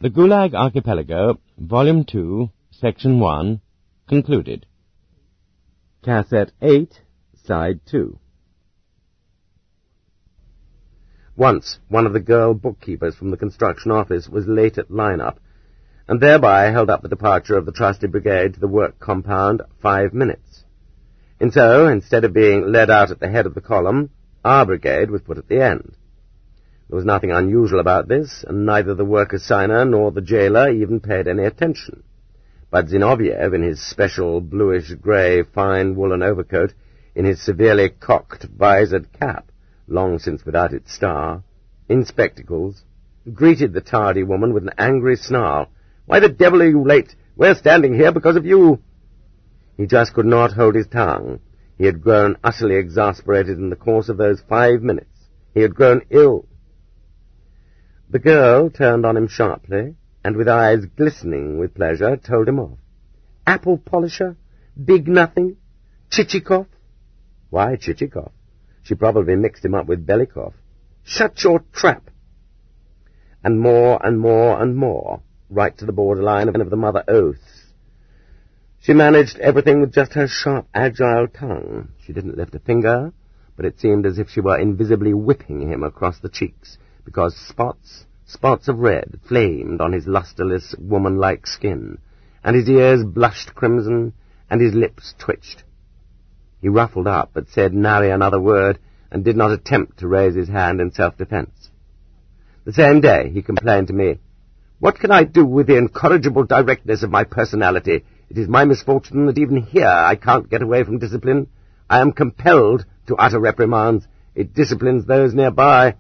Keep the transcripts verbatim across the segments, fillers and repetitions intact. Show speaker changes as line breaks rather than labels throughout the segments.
The Gulag Archipelago, Volume two, Section one, concluded. Cassette eight, Side two.
Once, one of the girl bookkeepers from the construction office was late at line-up, and thereby held up the departure of the trusty brigade to the work compound five minutes. And so, instead of being led out at the head of the column, our brigade was put at the end. There was nothing unusual about this, and neither the work assigner nor the jailer even paid any attention. But Zinoviev, in his special bluish-grey fine woolen overcoat, in his severely cocked visored cap, long since without its star, in spectacles, greeted the tardy woman with an angry snarl. "Why the devil are you late? We're standing here because of you." He just could not hold his tongue. He had grown utterly exasperated in the course of those five minutes. He had grown ill. The girl turned on him sharply, and with eyes glistening with pleasure, told him off. "Apple polisher? Big nothing? Chichikov?" Why Chichikov? She probably mixed him up with Belikov. "Shut your trap!" And more and more and more, right to the borderline of the mother oaths. She managed everything with just her sharp, agile tongue. She didn't lift a finger, but it seemed as if she were invisibly whipping him across the cheeks, because spots, spots of red flamed on his lustreless, woman-like skin, and his ears blushed crimson, and his lips twitched. He ruffled up, but said nary another word, and did not attempt to raise his hand in self-defense. The same day he complained to me, "What can I do with the incorrigible directness of my personality? It is my misfortune that even here I can't get away from discipline. I am compelled to utter reprimands. It disciplines those nearby."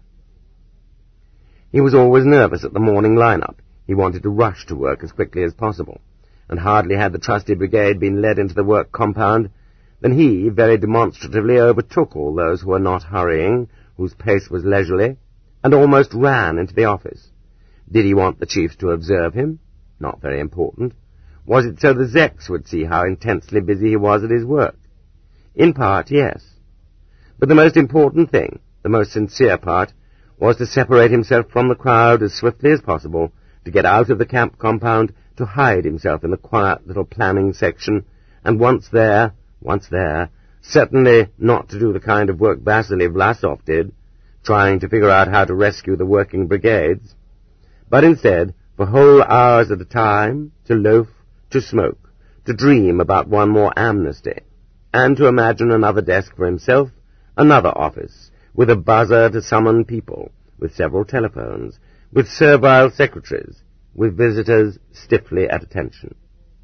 He was always nervous at the morning line-up. He wanted to rush to work as quickly as possible, and hardly had the trusty brigade been led into the work compound than he very demonstratively overtook all those who were not hurrying, whose pace was leisurely, and almost ran into the office. Did he want the chiefs to observe him? Not very important. Was it so the Zeks would see how intensely busy he was at his work? In part, yes. But the most important thing, the most sincere part, was to separate himself from the crowd as swiftly as possible, to get out of the camp compound, to hide himself in the quiet little planning section, and once there, once there, certainly not to do the kind of work Vasily Vlasov did, trying to figure out how to rescue the working brigades, but instead, for whole hours at a time, to loaf, to smoke, to dream about one more amnesty, and to imagine another desk for himself, another office, with a buzzer to summon people, with several telephones, with servile secretaries, with visitors stiffly at attention.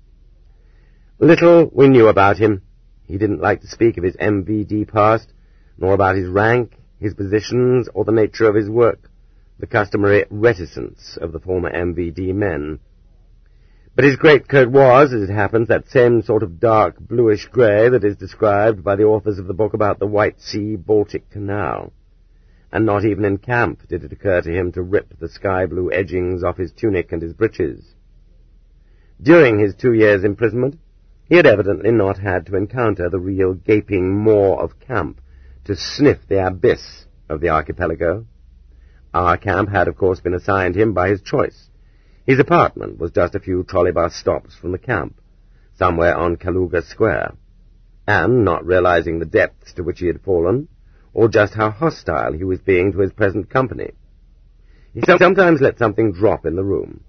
Little we knew about him. He didn't like to speak of his M V D past, nor about his rank, his positions, or the nature of his work, the customary reticence of the former M V D men. But his greatcoat was, as it happens, that same sort of dark bluish-grey that is described by the authors of the book about the White Sea-Baltic Canal. And not even in camp did it occur to him to rip the sky-blue edgings off his tunic and his breeches. During his two years' imprisonment, he had evidently not had to encounter the real gaping maw of camp to sniff the abyss of the archipelago. Our camp had, of course, been assigned him by his choice. His apartment was just a few trolley-bus stops from the camp, somewhere on Kaluga Square, and, not realizing the depths to which he had fallen, or just how hostile he was being to his present company, he sometimes let something drop in the room.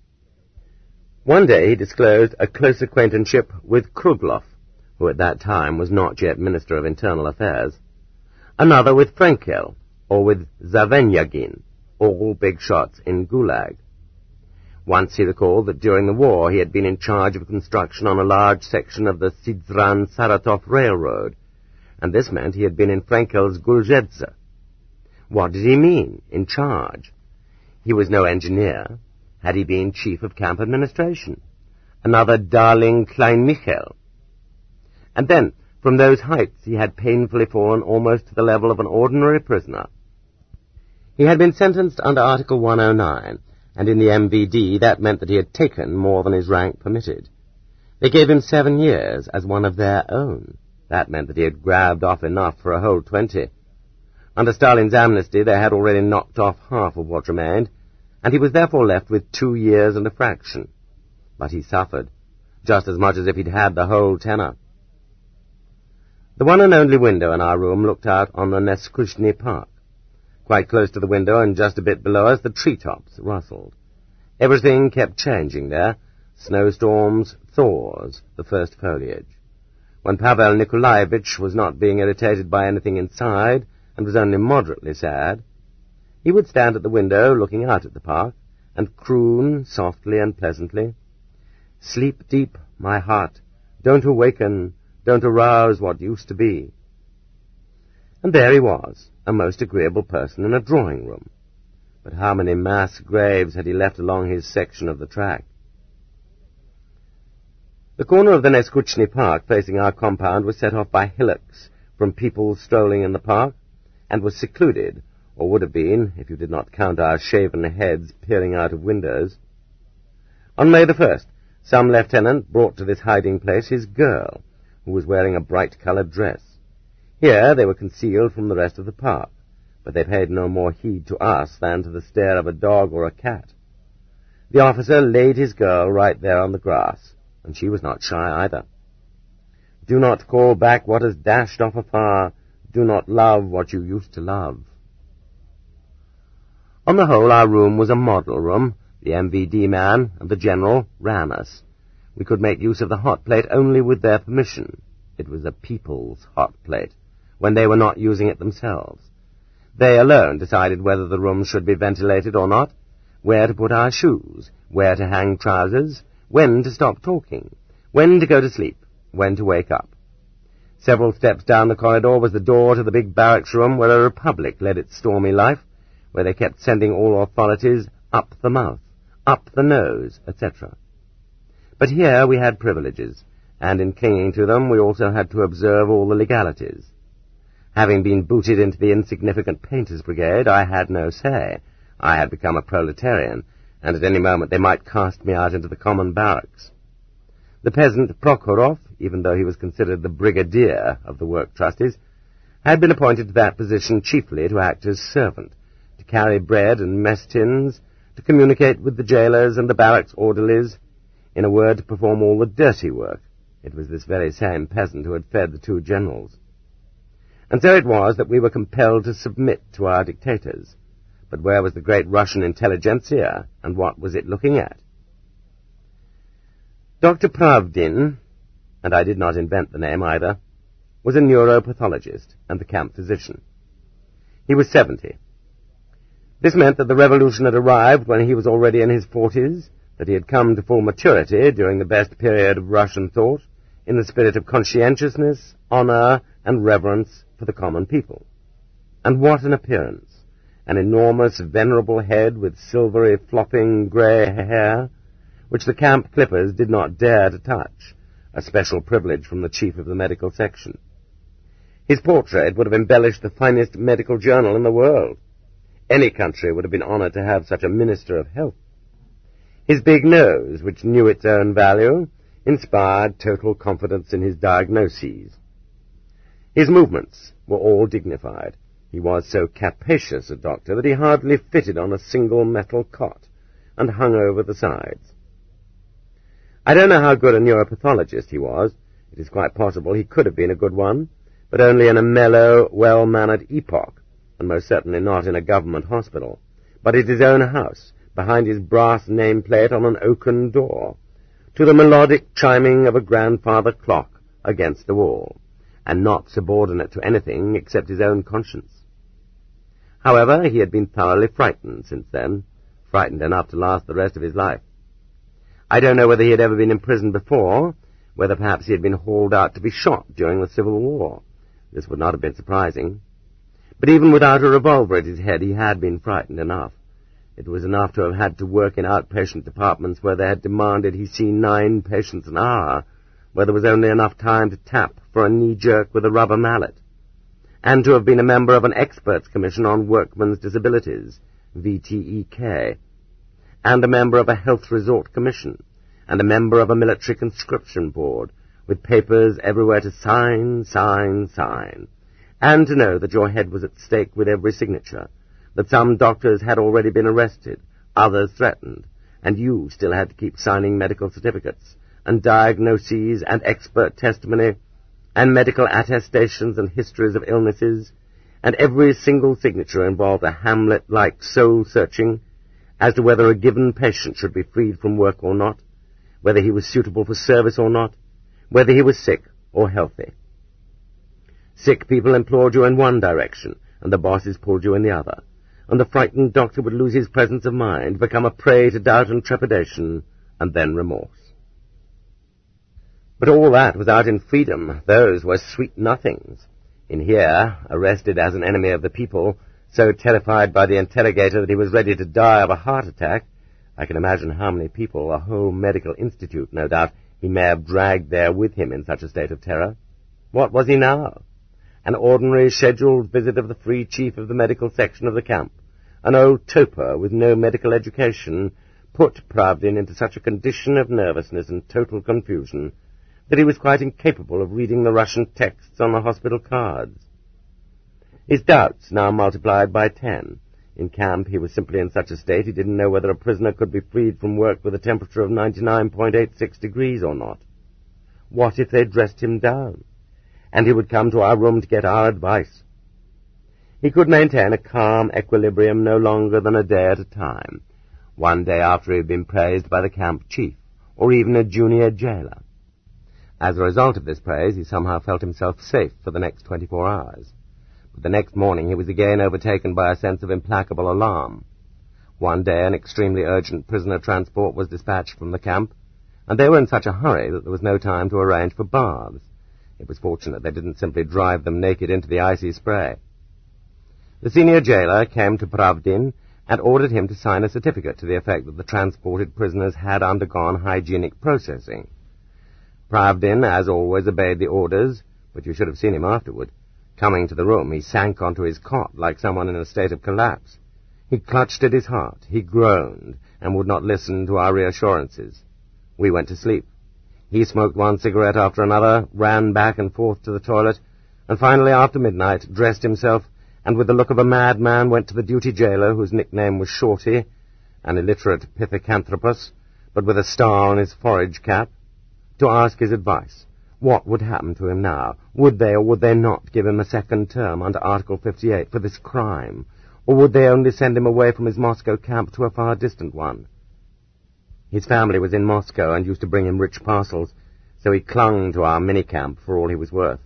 One day he disclosed a close acquaintanceship with Kruglov, who at that time was not yet Minister of Internal Affairs, another with Frenkel, or with Zavenyagin, all big shots in Gulag. Once he recalled that during the war he had been in charge of construction on a large section of the Syzran-Saratov Railroad, and this meant he had been in Frenkel's Gulzhedze. What did he mean, in charge? He was no engineer. Had he been chief of camp administration? Another darling Klein Michel? And then, from those heights he had painfully fallen almost to the level of an ordinary prisoner. He had been sentenced under Article one oh nine, and in the M V D that meant that he had taken more than his rank permitted. They gave him seven years as one of their own. That meant that he had grabbed off enough for a whole twenty. Under Stalin's amnesty they had already knocked off half of what remained, and he was therefore left with two years and a fraction. But he suffered, just as much as if he'd had the whole tenor. The one and only window in our room looked out on the Neskushny Park. Quite close to the window and just a bit below us, the treetops rustled. Everything kept changing there. Snowstorms, thaws, the first foliage. When Pavel Nikolaevich was not being irritated by anything inside, and was only moderately sad, he would stand at the window looking out at the park, and croon softly and pleasantly, "Sleep deep, my heart, don't awaken, don't arouse what used to be." And there he was, a most agreeable person in a drawing-room. But how many mass graves had he left along his section of the track? The corner of the Neskuchny Park facing our compound was set off by hillocks from people strolling in the park, and was secluded, or would have been, if you did not count our shaven heads peering out of windows. On May the first, some lieutenant brought to this hiding-place his girl, who was wearing a bright-coloured dress. Here they were concealed from the rest of the park, but they paid no more heed to us than to the stare of a dog or a cat. The officer laid his girl right there on the grass, and she was not shy either. "Do not call back what has dashed off afar. Do not love what you used to love." On the whole, our room was a model room. The M V D man and the general ran us. We could make use of the hot plate only with their permission. It was a people's hot plate, when they were not using it themselves. They alone decided whether the room should be ventilated or not, where to put our shoes, where to hang trousers, when to stop talking, when to go to sleep, when to wake up. Several steps down the corridor was the door to the big barracks room where a republic led its stormy life, where they kept sending all authorities up the mouth, up the nose, et cetera. But here we had privileges, and in clinging to them we also had to observe all the legalities. Having been booted into the insignificant painters' brigade, I had no say. I had become a proletarian, and at any moment they might cast me out into the common barracks. The peasant Prokhorov, even though he was considered the brigadier of the work trustees, had been appointed to that position chiefly to act as servant, to carry bread and mess tins, to communicate with the jailers and the barracks orderlies, in a word, to perform all the dirty work. It was this very same peasant who had fed the two generals. And so it was that we were compelled to submit to our dictators. But where was the great Russian intelligentsia, and what was it looking at? Doctor Pravdin, and I did not invent the name either, was a neuropathologist and the camp physician. He was seventy. This meant that the revolution had arrived when he was already in his forties, that he had come to full maturity during the best period of Russian thought, in the spirit of conscientiousness, honor, and reverence for the common people. And what an appearance! An enormous, venerable head with silvery, flopping grey hair, which the camp clippers did not dare to touch, a special privilege from the chief of the medical section. His portrait would have embellished the finest medical journal in the world. Any country would have been honored to have such a minister of health. His big nose, which knew its own value, inspired total confidence in his diagnoses. His movements were all dignified. He was so capacious a doctor that he hardly fitted on a single metal cot, and hung over the sides. I don't know how good a neuropathologist he was. It is quite possible he could have been a good one, but only in a mellow, well-mannered epoch, and most certainly not in a government hospital, but at his own house, behind his brass nameplate on an oaken door, to the melodic chiming of a grandfather clock against the wall, and not subordinate to anything except his own conscience. However, he had been thoroughly frightened since then, frightened enough to last the rest of his life. I don't know whether he had ever been imprisoned before, whether perhaps he had been hauled out to be shot during the Civil War. This would not have been surprising. But even without a revolver at his head, he had been frightened enough. It was enough to have had to work in outpatient departments where they had demanded he see nine patients an hour, where there was only enough time to tap for a knee-jerk with a rubber mallet, and to have been a member of an experts commission on workmen's disabilities, V T E K, and a member of a health resort commission, and a member of a military conscription board, with papers everywhere to sign, sign, sign, and to know that your head was at stake with every signature, that some doctors had already been arrested, others threatened, and you still had to keep signing medical certificates, and diagnoses, and expert testimony, and medical attestations and histories of illnesses, and every single signature involved a Hamlet-like soul-searching as to whether a given patient should be freed from work or not, whether he was suitable for service or not, whether he was sick or healthy. Sick people implored you in one direction, and the bosses pulled you in the other, and the frightened doctor would lose his presence of mind, become a prey to doubt and trepidation, and then remorse. But all that was out in freedom. Those were sweet nothings. In here, arrested as an enemy of the people, so terrified by the interrogator that he was ready to die of a heart attack, I can imagine how many people, a whole medical institute, no doubt, he may have dragged there with him in such a state of terror. What was he now? An ordinary scheduled visit of the free chief of the medical section of the camp, an old toper with no medical education, put Pravdin into such a condition of nervousness and total confusion that he was quite incapable of reading the Russian texts on the hospital cards. His doubts now multiplied by ten. In camp he was simply in such a state he didn't know whether a prisoner could be freed from work with a temperature of ninety-nine point eight six degrees or not. What if they dressed him down, and he would come to our room to get our advice? He could maintain a calm equilibrium no longer than a day at a time, one day after he had been praised by the camp chief, or even a junior jailer. As a result of this praise, he somehow felt himself safe for the next twenty-four hours. But the next morning he was again overtaken by a sense of implacable alarm. One day an extremely urgent prisoner transport was dispatched from the camp, and they were in such a hurry that there was no time to arrange for baths. It was fortunate they didn't simply drive them naked into the icy spray. The senior jailer came to Pravdin and ordered him to sign a certificate to the effect that the transported prisoners had undergone hygienic processing. Pravdin, as always, obeyed the orders, but you should have seen him afterward. Coming to the room, he sank onto his cot like someone in a state of collapse. He clutched at his heart, he groaned, and would not listen to our reassurances. We went to sleep. He smoked one cigarette after another, ran back and forth to the toilet, and finally, after midnight, dressed himself, and with the look of a madman went to the duty jailer, whose nickname was Shorty, an illiterate pithecanthropus, but with a star on his forage cap, to ask his advice. What would happen to him now? Would they or would they not give him a second term under Article fifty-eight for this crime? Or would they only send him away from his Moscow camp to a far distant one? His family was in Moscow and used to bring him rich parcels, so he clung to our mini-camp for all he was worth.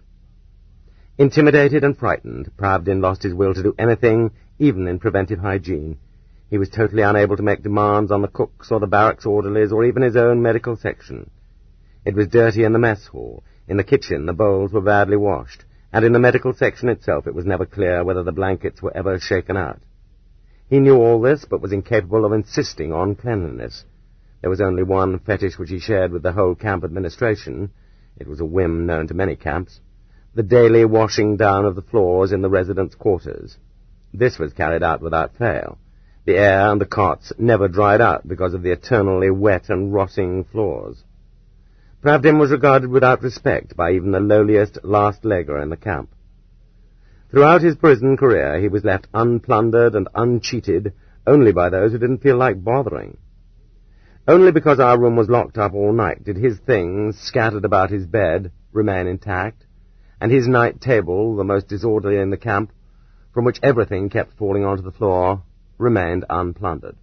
Intimidated and frightened, Pravdin lost his will to do anything, even in preventive hygiene. He was totally unable to make demands on the cooks or the barracks orderlies or even his own medical section. It was dirty in the mess hall. In the kitchen, the bowls were badly washed, and in the medical section itself it was never clear whether the blankets were ever shaken out. He knew all this, but was incapable of insisting on cleanliness. There was only one fetish which he shared with the whole camp administration. It was a whim known to many camps. The daily washing down of the floors in the residents' quarters. This was carried out without fail. The air and the cots never dried out because of the eternally wet and rotting floors. Pravdin was regarded without respect by even the lowliest last legger in the camp. Throughout his prison career he was left unplundered and uncheated only by those who didn't feel like bothering. Only because our room was locked up all night did his things, scattered about his bed, remain intact, and his night table, the most disorderly in the camp, from which everything kept falling onto the floor, remained unplundered.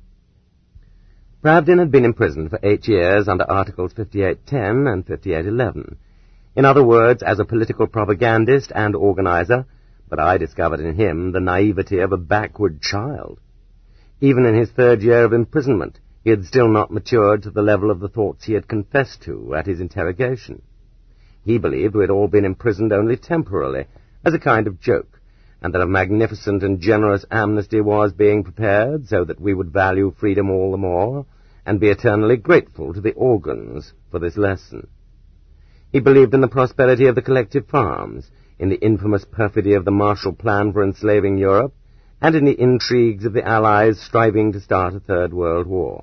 Pravdin had been imprisoned for eight years under Articles fifty-eight ten and fifty-eight eleven. In other words, as a political propagandist and organizer, but I discovered in him the naivety of a backward child. Even in his third year of imprisonment, he had still not matured to the level of the thoughts he had confessed to at his interrogation. He believed we had all been imprisoned only temporarily, as a kind of joke, and that a magnificent and generous amnesty was being prepared so that we would value freedom all the more and be eternally grateful to the organs for this lesson. He believed in the prosperity of the collective farms, in the infamous perfidy of the Marshall Plan for enslaving Europe, and in the intrigues of the Allies striving to start a Third World War.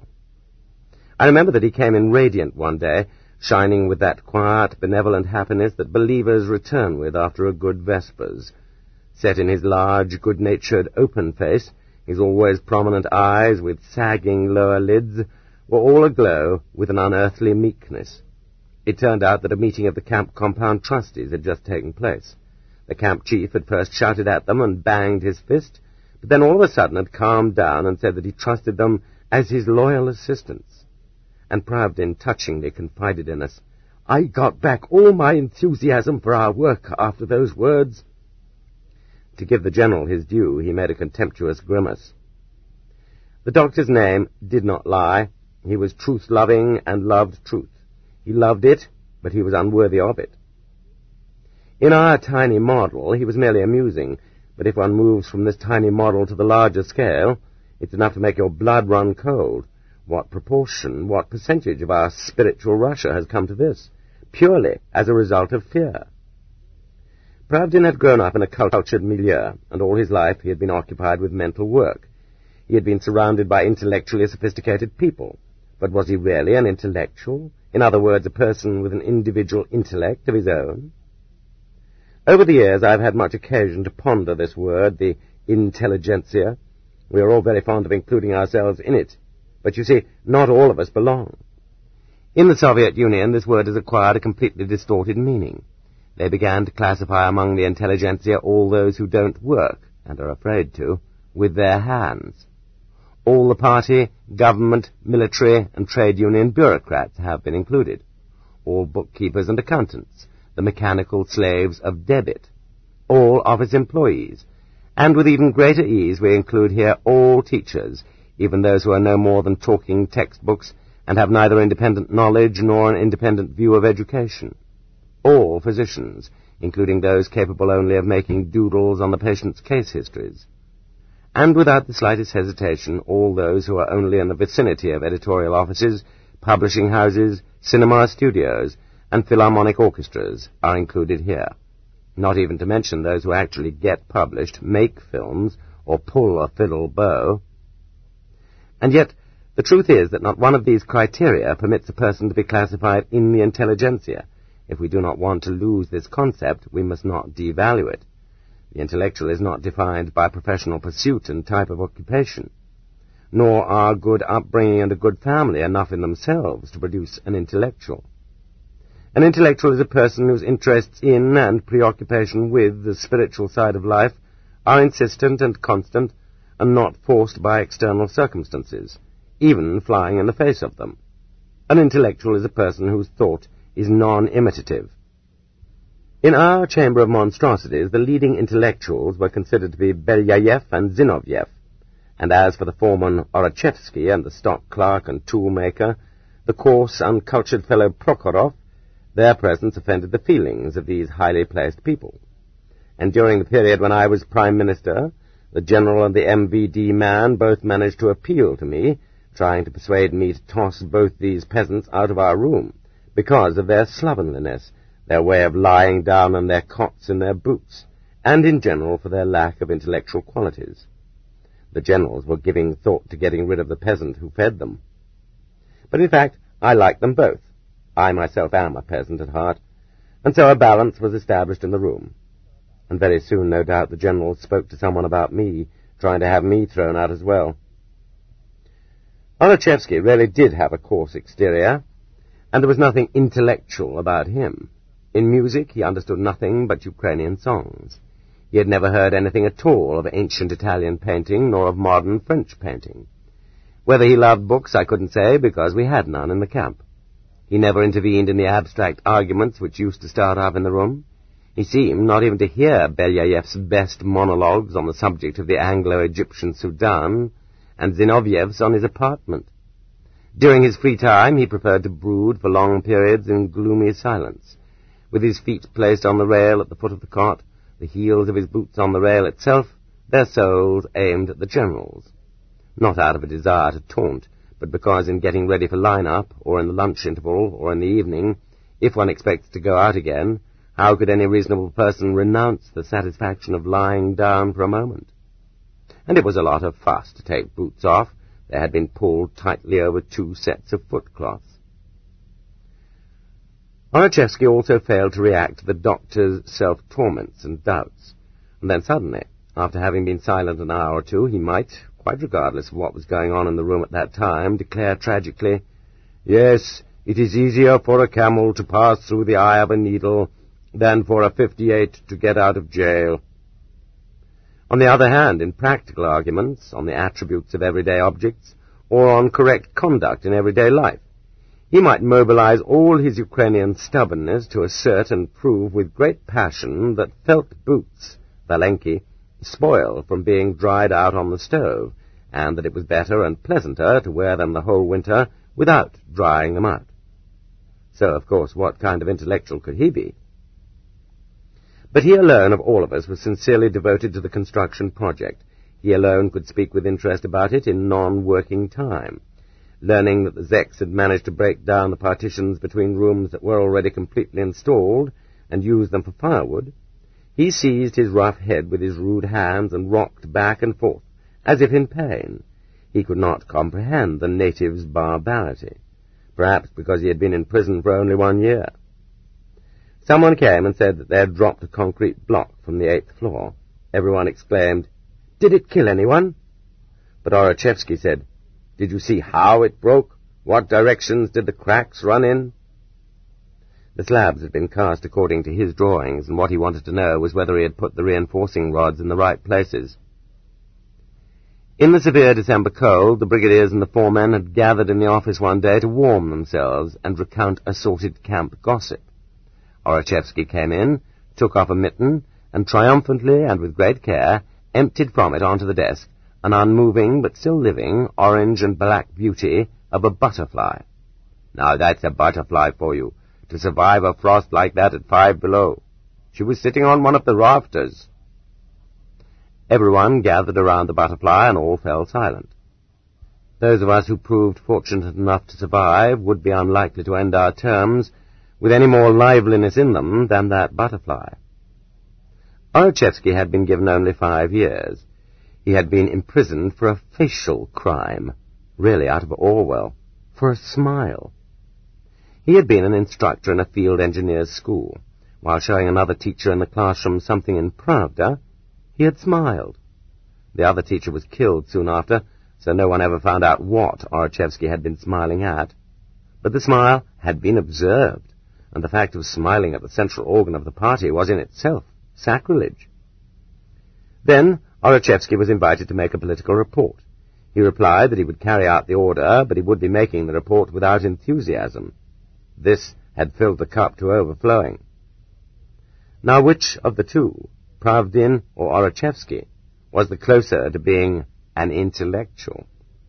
I remember that he came in radiant one day, shining with that quiet, benevolent happiness that believers return with after a good Vespers. Set in his large, good-natured, open face, His always prominent eyes, with sagging lower lids, were all aglow with an unearthly meekness. It turned out that a meeting of the camp compound trustees had just taken place. The camp chief had first shouted at them and banged his fist, but then all of a sudden had calmed down and said that he trusted them as his loyal assistants. And Pravdin touchingly confided in us, "I got back all my enthusiasm for our work after those words." To give the general his due, he made a contemptuous grimace. The doctor's name did not lie. He was truth-loving and loved truth. He loved it, but he was unworthy of it. In our tiny model, he was merely amusing, but if one moves from this tiny model to the larger scale, it's enough to make your blood run cold. What proportion, what percentage of our spiritual Russia has come to this, purely as a result of fear? Pravdin had grown up in a cultured milieu, and all his life he had been occupied with mental work. He had been surrounded by intellectually sophisticated people. But was he really an intellectual? In other words, a person with an individual intellect of his own? Over the years, I have had much occasion to ponder this word, the intelligentsia. We are all very fond of including ourselves in it. But you see, not all of us belong. In the Soviet Union, this word has acquired a completely distorted meaning. They began to classify among the intelligentsia all those who don't work, and are afraid to, with their hands. All the party, government, military, and trade union bureaucrats have been included. All bookkeepers and accountants, the mechanical slaves of debit, all office employees, and with even greater ease we include here all teachers, even those who are no more than talking textbooks and have neither independent knowledge nor an independent view of education. All physicians, including those capable only of making doodles on the patient's case histories. And without the slightest hesitation, all those who are only in the vicinity of editorial offices, publishing houses, cinema studios, and philharmonic orchestras are included here. Not even to mention those who actually get published, make films, or pull a fiddle bow. And yet, the truth is that not one of these criteria permits a person to be classified in the intelligentsia. If we do not want to lose this concept, we must not devalue it. The intellectual is not defined by professional pursuit and type of occupation, nor are good upbringing and a good family enough in themselves to produce an intellectual. An intellectual is a person whose interests in and preoccupation with the spiritual side of life are insistent and constant and not forced by external circumstances, even flying in the face of them. An intellectual is a person whose thought is non-imitative. In our chamber of monstrosities, the leading intellectuals were considered to be Belyayev and Zinoviev, and as for the foreman Orachevsky and the stock clerk and tool-maker, the coarse, uncultured fellow Prokhorov, their presence offended the feelings of these highly placed people. And during the period when I was Prime Minister, the General and the M V D man both managed to appeal to me, trying to persuade me to toss both these peasants out of our room, because of their slovenliness, their way of lying down on their cots in their boots, and in general for their lack of intellectual qualities. The generals were giving thought to getting rid of the peasant who fed them. But in fact, I liked them both. I myself am a peasant at heart, and so a balance was established in the room. And very soon, no doubt, the generals spoke to someone about me, trying to have me thrown out as well. Orachevsky really did have a coarse exterior, and there was nothing intellectual about him. In music, he understood nothing but Ukrainian songs. He had never heard anything at all of ancient Italian painting, nor of modern French painting. Whether he loved books, I couldn't say, because we had none in the camp. He never intervened in the abstract arguments which used to start up in the room. He seemed not even to hear Belyayev's best monologues on the subject of the Anglo-Egyptian Sudan, and Zinoviev's on his apartment. During his free time, he preferred to brood for long periods in gloomy silence, with his feet placed on the rail at the foot of the cot, the heels of his boots on the rail itself, their soles aimed at the generals. Not out of a desire to taunt, but because in getting ready for line-up, or in the lunch interval, or in the evening, if one expects to go out again, how could any reasonable person renounce the satisfaction of lying down for a moment? And it was a lot of fuss to take boots off. They had been pulled tightly over two sets of foot-cloths. Orachevsky also failed to react to the doctor's self-torments and doubts, and then suddenly, after having been silent an hour or two, he might, quite regardless of what was going on in the room at that time, declare tragically, "Yes, it is easier for a camel to pass through the eye of a needle than for a fifty-eight to get out of jail." On the other hand, in practical arguments, on the attributes of everyday objects, or on correct conduct in everyday life, he might mobilize all his Ukrainian stubbornness to assert and prove with great passion that felt boots, Valenki, spoil from being dried out on the stove, and that it was better and pleasanter to wear them the whole winter without drying them out. So, of course, what kind of intellectual could he be? But he alone of all of us was sincerely devoted to the construction project. He alone could speak with interest about it in non-working time. Learning that the Zeks had managed to break down the partitions between rooms that were already completely installed and use them for firewood, he seized his rough head with his rude hands and rocked back and forth, as if in pain. He could not comprehend the natives' barbarity, perhaps because he had been in prison for only one year. Someone came and said that they had dropped a concrete block from the eighth floor. Everyone exclaimed, "Did it kill anyone?" But Orachevsky said, "Did you see how it broke? What directions did the cracks run in?" The slabs had been cast according to his drawings, and what he wanted to know was whether he had put the reinforcing rods in the right places. In the severe December cold, the brigadiers and the foremen had gathered in the office one day to warm themselves and recount assorted camp gossip. Orachevsky came in, took off a mitten, and triumphantly and with great care emptied from it onto the desk an unmoving but still living orange and black beauty of a butterfly. "Now that's a butterfly for you, to survive a frost like that at five below. She was sitting on one of the rafters." Everyone gathered around the butterfly, and all fell silent. Those of us who proved fortunate enough to survive would be unlikely to end our terms with any more liveliness in them than that butterfly. Orachevsky had been given only five years. He had been imprisoned for a facial crime, really out of Orwell, for a smile. He had been an instructor in a field engineer's school. While showing another teacher in the classroom something in Pravda, he had smiled. The other teacher was killed soon after, so no one ever found out what Orachevsky had been smiling at. But the smile had been observed, and the fact of smiling at the central organ of the party was in itself sacrilege. Then Orachevsky was invited to make a political report. He replied that he would carry out the order, but he would be making the report without enthusiasm. This had filled the cup to overflowing. Now which of the two, Pravdin or Orachevsky, was the closer to being an intellectual?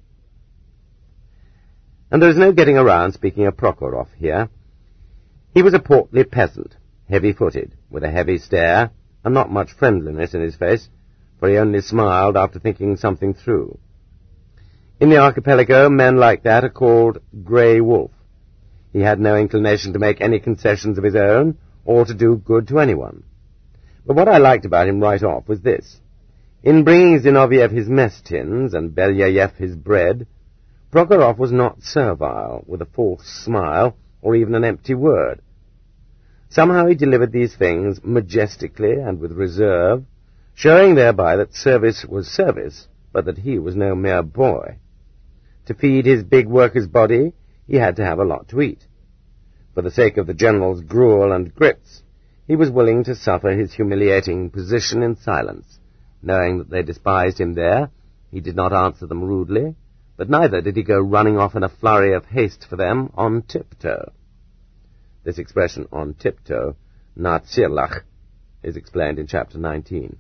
And there is no getting around speaking of Prokhorov here. He was a portly peasant, heavy-footed, with a heavy stare, and not much friendliness in his face, for he only smiled after thinking something through. In the archipelago, men like that are called grey wolf. He had no inclination to make any concessions of his own, or to do good to anyone. But what I liked about him right off was this. In bringing Zinoviev his mess tins and Belyayev his bread, Prokhorov was not servile, with a false smile, or even an empty word. Somehow he delivered these things majestically and with reserve, showing thereby that service was service, but that he was no mere boy. To feed his big worker's body, he had to have a lot to eat. For the sake of the general's gruel and grits, he was willing to suffer his humiliating position in silence. Knowing that they despised him there, he did not answer them rudely, but neither did he go running off in a flurry of haste for them on tiptoe. This expression, on tiptoe, na tsirlach, is explained in chapter nineteen.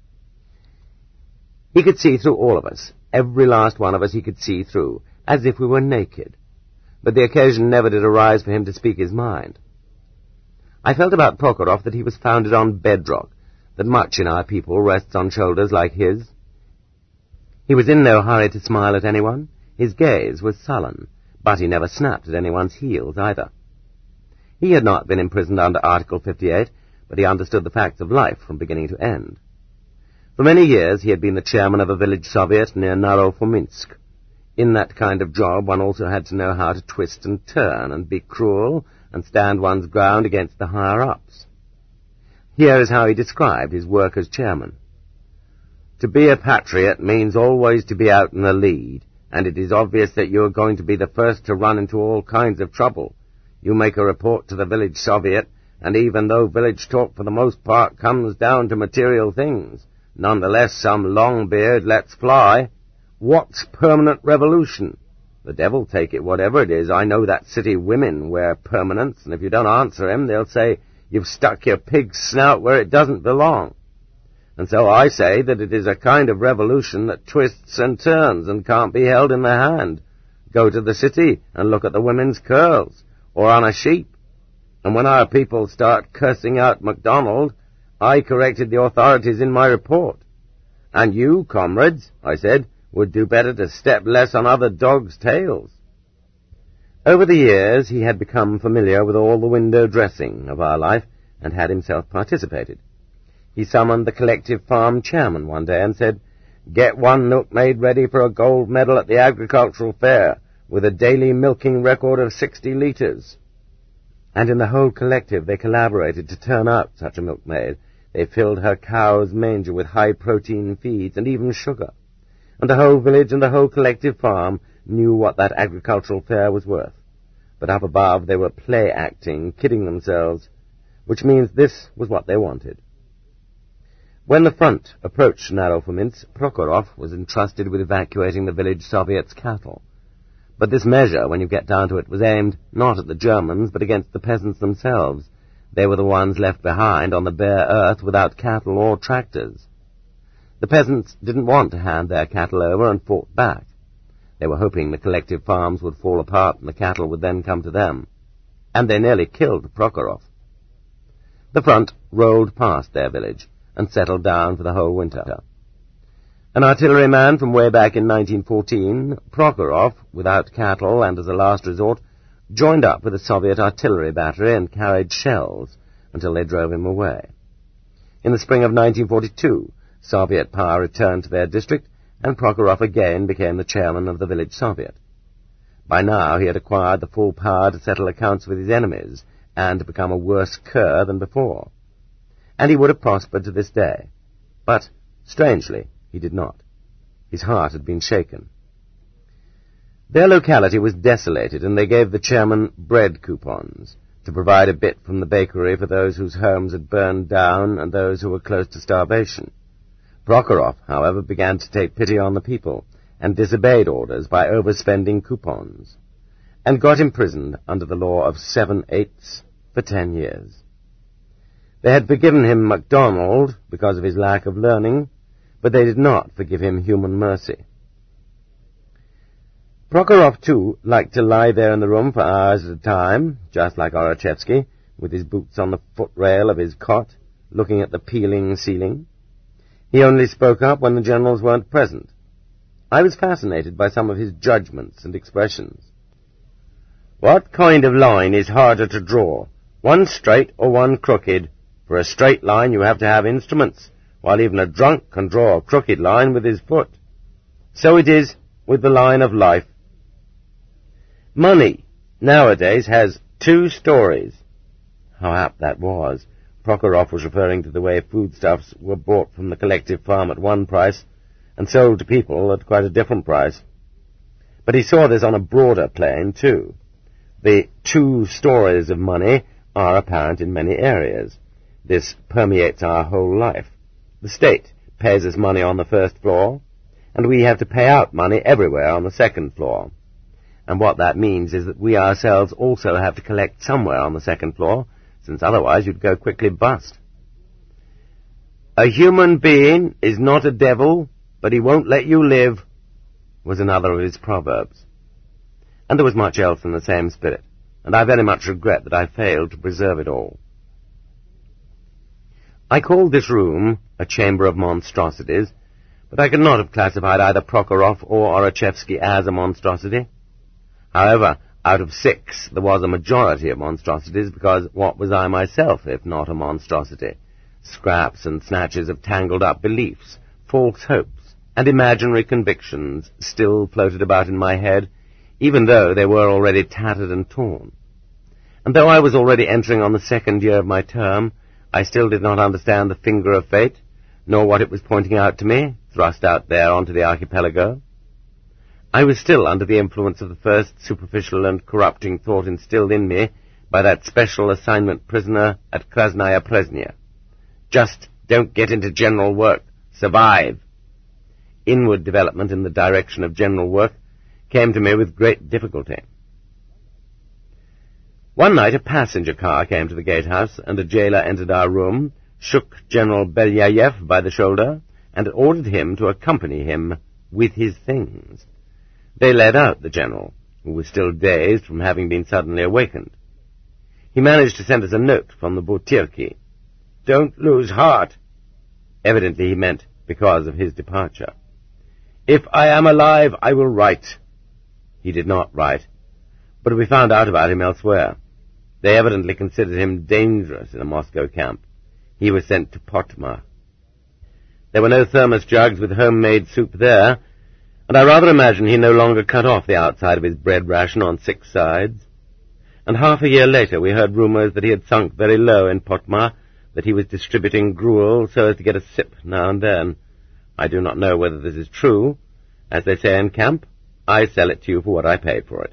He could see through all of us. Every last one of us he could see through, as if we were naked. But the occasion never did arise for him to speak his mind. I felt about Prokhorov that he was founded on bedrock, that much in our people rests on shoulders like his. He was in no hurry to smile at anyone. His gaze was sullen, but he never snapped at anyone's heels either. He had not been imprisoned under Article fifty-eight, but he understood the facts of life from beginning to end. For many years he had been the chairman of a village soviet near Narofominsk. In that kind of job one also had to know how to twist and turn and be cruel and stand one's ground against the higher-ups. Here is how he described his work as chairman. To be a patriot means always to be out in the lead, and it is obvious that you are going to be the first to run into all kinds of trouble. You make a report to the village Soviet, and even though village talk for the most part comes down to material things, nonetheless some long-beard lets fly. What's permanent revolution? The devil take it, whatever it is. I know that city women wear permanents, and if you don't answer him, they'll say you've stuck your pig's snout where it doesn't belong. And so I say that it is a kind of revolution that twists and turns and can't be held in the hand. Go to the city and look at the women's curls, or on a sheep. And when our people start cursing out MacDonald, I corrected the authorities in my report. And you, comrades, I said, would do better to step less on other dogs' tails. Over the years he had become familiar with all the window dressing of our life and had himself participated. He summoned the collective farm chairman one day and said, "Get one milkmaid ready for a gold medal at the agricultural fair, with a daily milking record of sixty litres." And in the whole collective they collaborated to turn out such a milkmaid. They filled her cow's manger with high-protein feeds and even sugar. And the whole village and the whole collective farm knew what that agricultural fair was worth. But up above they were play-acting, kidding themselves, which means this was what they wanted. When the front approached Narofomintz, Prokhorov was entrusted with evacuating the village Soviet's cattle. But this measure, when you get down to it, was aimed not at the Germans, but against the peasants themselves. They were the ones left behind on the bare earth without cattle or tractors. The peasants didn't want to hand their cattle over and fought back. They were hoping the collective farms would fall apart and the cattle would then come to them. And they nearly killed Prokhorov. The front rolled past their village and settled down for the whole winter. An artilleryman from way back in nineteen fourteen, Prokhorov, without cattle and as a last resort, joined up with a Soviet artillery battery and carried shells until they drove him away. In the spring of nineteen forty-two, Soviet power returned to their district, and Prokhorov again became the chairman of the village Soviet. By now he had acquired the full power to settle accounts with his enemies and to become a worse cur than before. And he would have prospered to this day. But, strangely, he did not. His heart had been shaken. Their locality was desolated, and they gave the chairman bread coupons to provide a bit from the bakery for those whose homes had burned down and those who were close to starvation. Prokhorov, however, began to take pity on the people and disobeyed orders by overspending coupons, and got imprisoned under the law of seven-eighths for ten years. They had forgiven him MacDonald because of his lack of learning, but they did not forgive him human mercy. Prokhorov, too, liked to lie there in the room for hours at a time, just like Orachevsky, with his boots on the footrail of his cot, looking at the peeling ceiling. He only spoke up when the generals weren't present. I was fascinated by some of his judgments and expressions. "What kind of line is harder to draw, one straight or one crooked? For a straight line you have to have instruments, while even a drunk can draw a crooked line with his foot. So it is with the line of life. Money, nowadays, has two stories." How apt that was. Prokhorov was referring to the way foodstuffs were bought from the collective farm at one price and sold to people at quite a different price. But he saw this on a broader plane, too. The two stories of money are apparent in many areas. This permeates our whole life. The state pays us money on the first floor, and we have to pay out money everywhere on the second floor. And what that means is that we ourselves also have to collect somewhere on the second floor, since otherwise you'd go quickly bust. "A human being is not a devil, but he won't let you live," was another of his proverbs. And there was much else in the same spirit, and I very much regret that I failed to preserve it all. I called this room a chamber of monstrosities, but I could not have classified either Prokhorov or Orachevsky as a monstrosity. However, out of six, there was a majority of monstrosities, because what was I myself, if not a monstrosity? Scraps and snatches of tangled-up beliefs, false hopes, and imaginary convictions still floated about in my head, even though they were already tattered and torn. And though I was already entering on the second year of my term, I still did not understand the finger of fate, nor what it was pointing out to me, thrust out there onto the archipelago. I was still under the influence of the first superficial and corrupting thought instilled in me by that special assignment prisoner at Krasnaya Presnya. Just don't get into general work. Survive. Inward development in the direction of general work came to me with great difficulty. One night a passenger car came to the gatehouse, and a jailer entered our room, shook General Belyayev by the shoulder, and ordered him to accompany him with his things. They led out the general, who was still dazed from having been suddenly awakened. He managed to send us a note from the Butyrki. "Don't lose heart." Evidently he meant because of his departure. "If I am alive, I will write." He did not write, but we found out about him elsewhere. They evidently considered him dangerous in a Moscow camp. He was sent to Potma. There were no thermos jugs with homemade soup there, and I rather imagine he no longer cut off the outside of his bread ration on six sides. And half a year later we heard rumours that he had sunk very low in Potma, that he was distributing gruel so as to get a sip now and then. I do not know whether this is true. As they say in camp, I sell it to you for what I pay for it.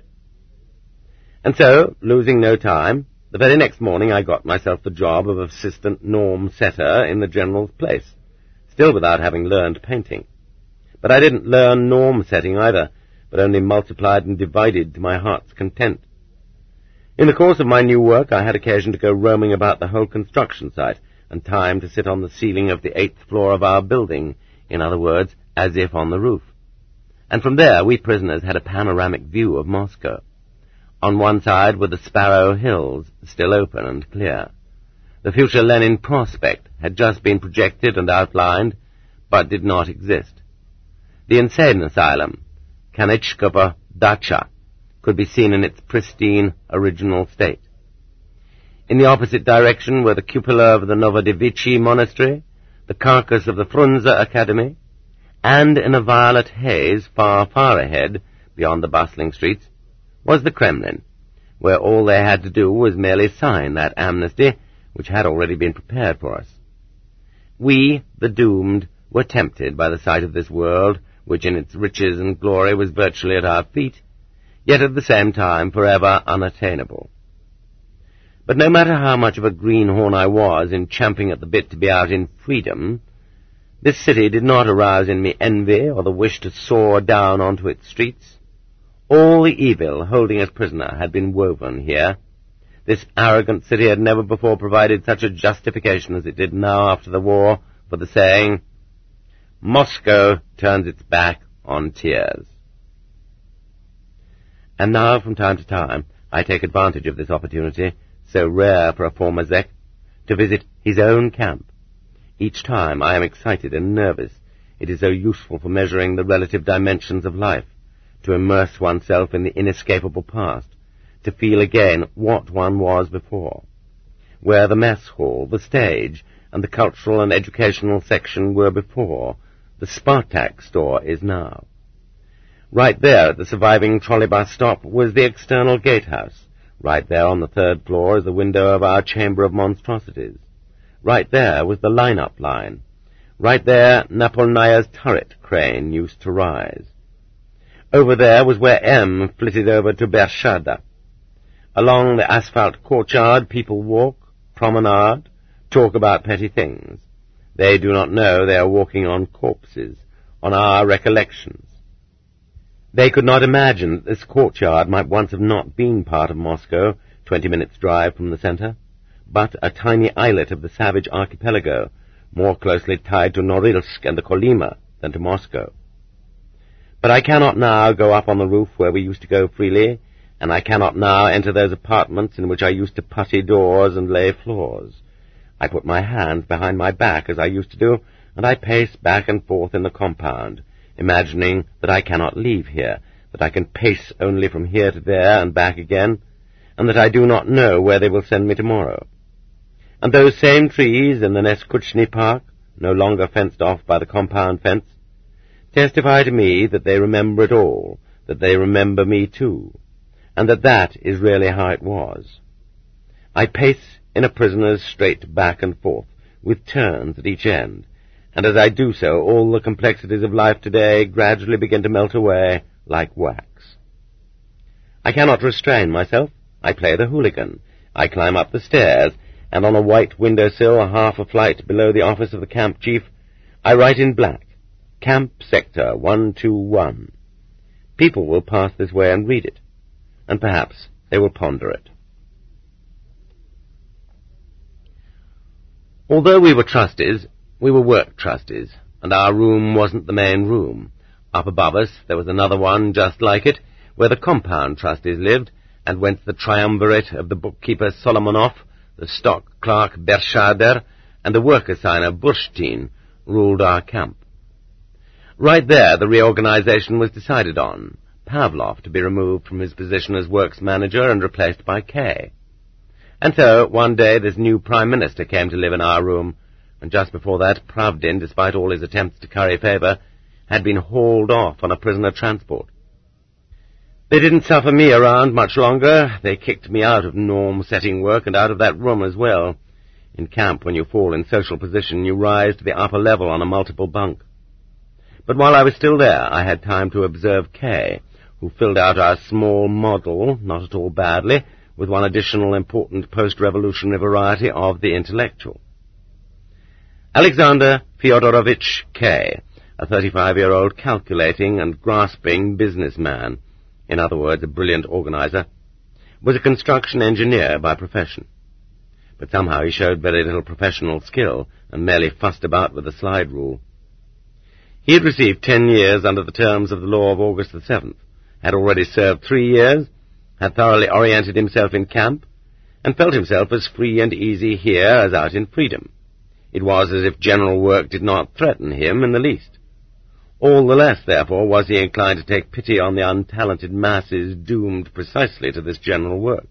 And so, losing no time, the very next morning I got myself the job of assistant norm setter in the general's place, still without having learned painting. But I didn't learn norm setting either, but only multiplied and divided to my heart's content. In the course of my new work I had occasion to go roaming about the whole construction site, and time to sit on the ceiling of the eighth floor of our building, in other words, as if on the roof. And from there we prisoners had a panoramic view of Moscow. On one side were the Sparrow Hills, still open and clear. The future Lenin Prospect had just been projected and outlined, but did not exist. The insane asylum, Kanechkova Dacha, could be seen in its pristine, original state. In the opposite direction were the cupola of the Novodevichy Monastery, the carcass of the Frunze Academy, and in a violet haze far, far ahead, beyond the bustling streets, was the Kremlin, where all they had to do was merely sign that amnesty which had already been prepared for us. We, the doomed, were tempted by the sight of this world, which in its riches and glory was virtually at our feet, yet at the same time forever unattainable. But no matter how much of a greenhorn I was in champing at the bit to be out in freedom, this city did not arouse in me envy or the wish to soar down onto its streets. All the evil holding us prisoner had been woven here. This arrogant city had never before provided such a justification as it did now after the war for the saying, "Moscow turns its back on tears." And now, from time to time, I take advantage of this opportunity, so rare for a former Zek, to visit his own camp. Each time I am excited and nervous. It is so useful for measuring the relative dimensions of life, to immerse oneself in the inescapable past, to feel again what one was before, where the mess hall, the stage, and the cultural and educational section were before, the Spartak store is now. Right there at the surviving trolley bus stop was the external gatehouse. Right there on the third floor is the window of our chamber of monstrosities. Right there was the line-up line. Right there Napolnaya's turret crane used to rise. Over there was where M flitted over to Bershada. Along the asphalt courtyard people walk, promenade, talk about petty things. They do not know they are walking on corpses, on our recollections. They could not imagine that this courtyard might once have not been part of Moscow, twenty minutes' drive from the centre, but a tiny islet of the savage archipelago, more closely tied to Norilsk and the Kolyma than to Moscow. But I cannot now go up on the roof where we used to go freely, and I cannot now enter those apartments in which I used to putty doors and lay floors. I put my hands behind my back, as I used to do, and I pace back and forth in the compound, imagining that I cannot leave here, that I can pace only from here to there and back again, and that I do not know where they will send me tomorrow. And those same trees in the Neskuchny Park, no longer fenced off by the compound fence, testify to me that they remember it all, that they remember me too, and that that is really how it was. I pace in a prisoner's straight back and forth, with turns at each end, and as I do so, all the complexities of life today gradually begin to melt away like wax. I cannot restrain myself. I play the hooligan. I climb up the stairs, and on a white windowsill half a flight below the office of the camp chief, I write in black, Camp Sector one two one. People will pass this way and read it, and perhaps they will ponder it. Although we were trustees, we were work trustees, and our room wasn't the main room. Up above us there was another one just like it, where the compound trustees lived, and whence the triumvirate of the bookkeeper Solomonov, the stock clerk Bershader, and the work assigner Burshtin ruled our camp. Right there the reorganization was decided on, Pavlov to be removed from his position as works manager and replaced by Kay. And so, one day, this new Prime Minister came to live in our room, and just before that, Pravdin, despite all his attempts to curry favour, had been hauled off on a prisoner transport. They didn't suffer me around much longer. They kicked me out of norm-setting work and out of that room as well. In camp, when you fall in social position, you rise to the upper level on a multiple bunk. But while I was still there, I had time to observe Kay, who filled out our small model, not at all badly, with one additional important post-revolutionary variety of the intellectual. Alexander Fyodorovich Kay, a thirty-five-year-old calculating and grasping businessman, in other words, a brilliant organizer, was a construction engineer by profession. But somehow he showed very little professional skill and merely fussed about with the slide rule. He had received ten years under the terms of the law of August the seventh, had already served three years, had thoroughly oriented himself in camp, and felt himself as free and easy here as out in freedom. It was as if general work did not threaten him in the least. All the less, therefore, was he inclined to take pity on the untalented masses doomed precisely to this general work.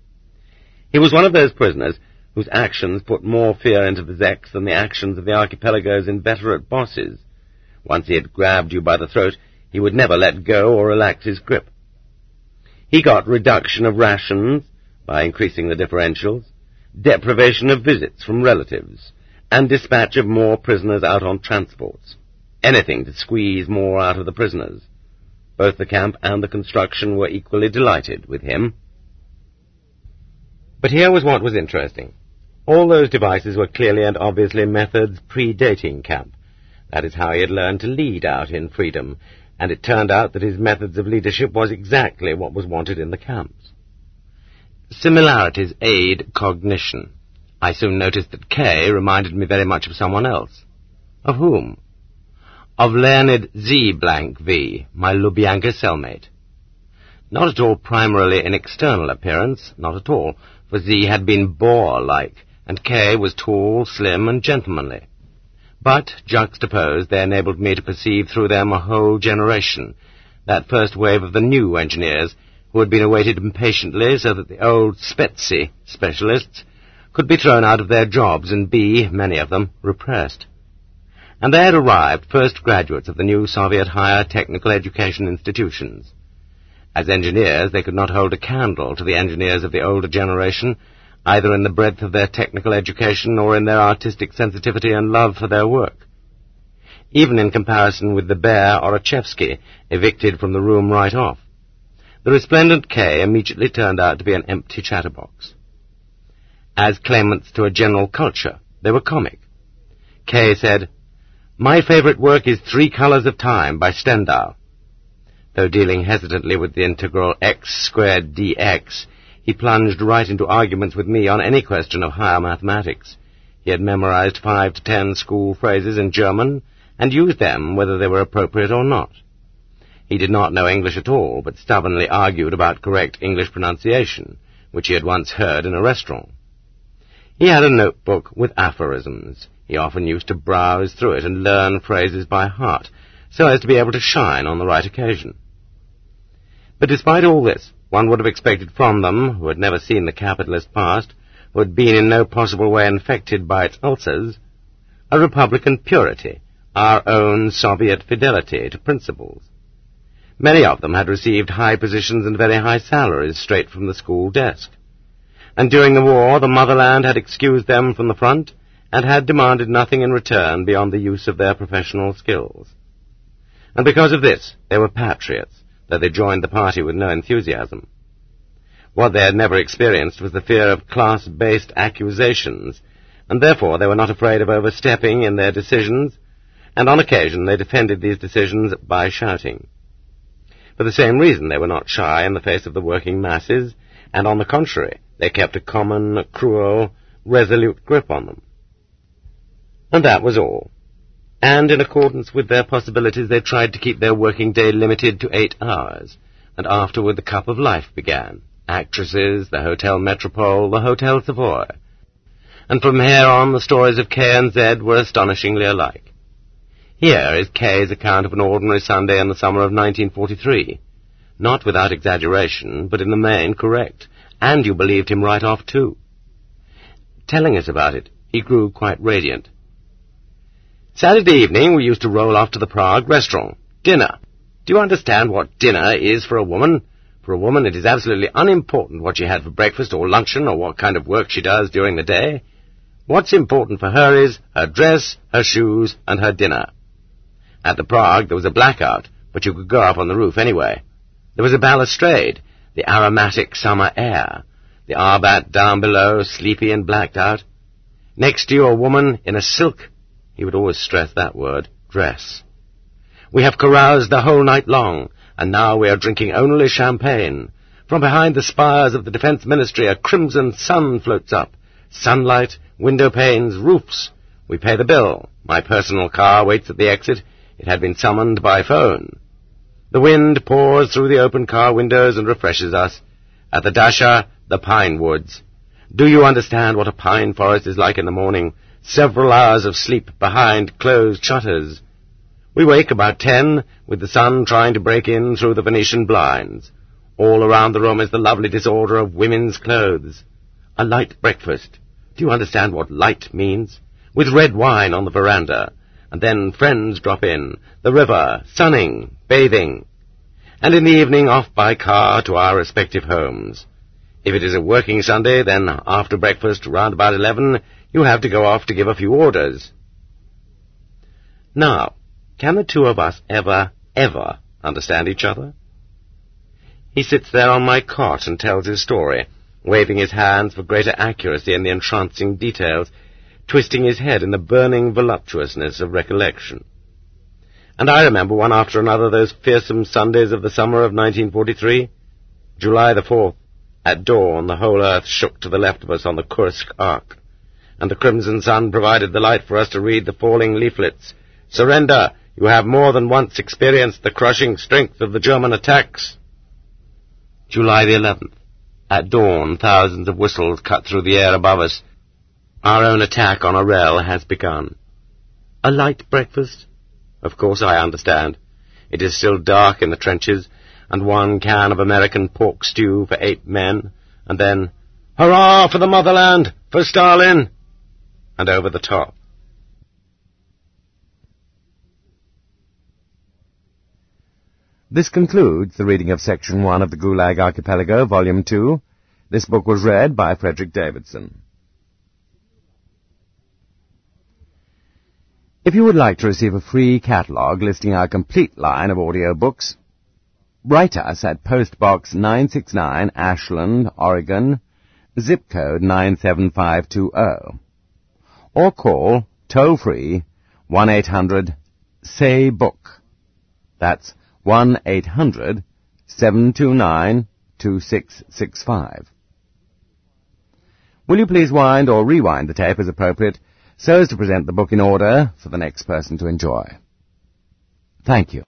He was one of those prisoners whose actions put more fear into the Zeks than the actions of the archipelago's inveterate bosses. Once he had grabbed you by the throat, he would never let go or relax his grip. He got reduction of rations by increasing the differentials, deprivation of visits from relatives, and dispatch of more prisoners out on transports. Anything to squeeze more out of the prisoners. Both the camp and the construction were equally delighted with him. But here was what was interesting. All those devices were clearly and obviously methods predating camp. That is how he had learned to lead out in freedom, and it turned out that his methods of leadership was exactly what was wanted in the camps. Similarities aid cognition. I soon noticed that Kay reminded me very much of someone else. Of whom? Of Leonid Z. V, my Lubyanka cellmate. Not at all primarily in external appearance, not at all, for Z had been boar-like, and Kay was tall, slim, and gentlemanly. But, juxtaposed, they enabled me to perceive through them a whole generation, that first wave of the new engineers, who had been awaited impatiently so that the old Spetsy specialists could be thrown out of their jobs and be, many of them, repressed. And they had arrived first graduates of the new Soviet higher technical education institutions. As engineers, they could not hold a candle to the engineers of the older generation, either in the breadth of their technical education or in their artistic sensitivity and love for their work. Even in comparison with the bare Orachevsky, evicted from the room right off, the resplendent Kay immediately turned out to be an empty chatterbox. As claimants to a general culture, they were comic. Kay said, "My favorite work is Three Colors of Time by Stendhal." Though dealing hesitantly with the integral x squared dx, he plunged right into arguments with me on any question of higher mathematics. He had memorized five to ten school phrases in German, and used them whether they were appropriate or not. He did not know English at all, but stubbornly argued about correct English pronunciation, which he had once heard in a restaurant. He had a notebook with aphorisms. He often used to browse through it and learn phrases by heart, so as to be able to shine on the right occasion. But despite all this, one would have expected from them, who had never seen the capitalist past, who had been in no possible way infected by its ulcers, a Republican purity, our own Soviet fidelity to principles. Many of them had received high positions and very high salaries straight from the school desk. And during the war, the motherland had excused them from the front and had demanded nothing in return beyond the use of their professional skills. And because of this, they were patriots, though they joined the party with no enthusiasm. What they had never experienced was the fear of class-based accusations, and therefore they were not afraid of overstepping in their decisions, and on occasion they defended these decisions by shouting. For the same reason they were not shy in the face of the working masses, and on the contrary, they kept a common, cruel, resolute grip on them. And that was all. And in accordance with their possibilities they tried to keep their working day limited to eight hours, and afterward the cup of life began. Actresses, the Hotel Metropole, the Hotel Savoy. And from here on the stories of K and Z were astonishingly alike. Here is K's account of an ordinary Sunday in the summer of nineteen forty-three. Not without exaggeration, but in the main correct. And you believed him right off, too. Telling us about it, he grew quite radiant. Saturday evening we used to roll off to the Prague restaurant. Dinner. Do you understand what dinner is for a woman? For a woman it is absolutely unimportant what she had for breakfast or luncheon or what kind of work she does during the day. What's important for her is her dress, her shoes, and her dinner. At the Prague there was a blackout, but you could go up on the roof anyway. There was a balustrade, the aromatic summer air, the Arbat down below, sleepy and blacked out. Next to you a woman in a silk, he would always stress that word, dress. We have caroused the whole night long, and now we are drinking only champagne. From behind the spires of the Defence Ministry a crimson sun floats up. Sunlight, window panes, roofs. We pay the bill. My personal car waits at the exit. It had been summoned by phone. The wind pours through the open car windows and refreshes us. At the Dasha, the pine woods. Do you understand what a pine forest is like in the morning? Several hours of sleep behind closed shutters. We wake about ten, with the sun trying to break in through the Venetian blinds. All around the room is the lovely disorder of women's clothes. A light breakfast. Do you understand what light means? With red wine on the veranda. And then friends drop in. The river, sunning, bathing. And in the evening off by car to our respective homes. If it is a working Sunday, then after breakfast, round about eleven, you have to go off to give a few orders. Now, can the two of us ever, ever understand each other? He sits there on my cot and tells his story, waving his hands for greater accuracy in the entrancing details, twisting his head in the burning voluptuousness of recollection. And I remember one after another those fearsome Sundays of the summer of nineteen forty-three. July the fourth, at dawn the whole earth shook to the left of us on the Kursk arc, and the crimson sun provided the light for us to read the falling leaflets. Surrender! You have more than once experienced the crushing strength of the German attacks. July the eleventh. At dawn, thousands of whistles cut through the air above us. Our own attack on Orel has begun. A light breakfast? Of course I understand. It is still dark in the trenches, and one can of American pork stew for eight men, and then, hurrah for the motherland, for Stalin! And over the top.
This concludes the reading of Section one of the Gulag Archipelago, Volume two. This book was read by Frederick Davidson. If you would like to receive a free catalogue listing our complete line of audio books, write us at Post Box nine six nine, Ashland, Oregon, zip code nine seven five two zero, or call toll-free one eight hundred S A Y book. That's one eight hundred seven two nine two six six five. Will you please wind or rewind the tape as appropriate, so as to present the book in order for the next person to enjoy? Thank you.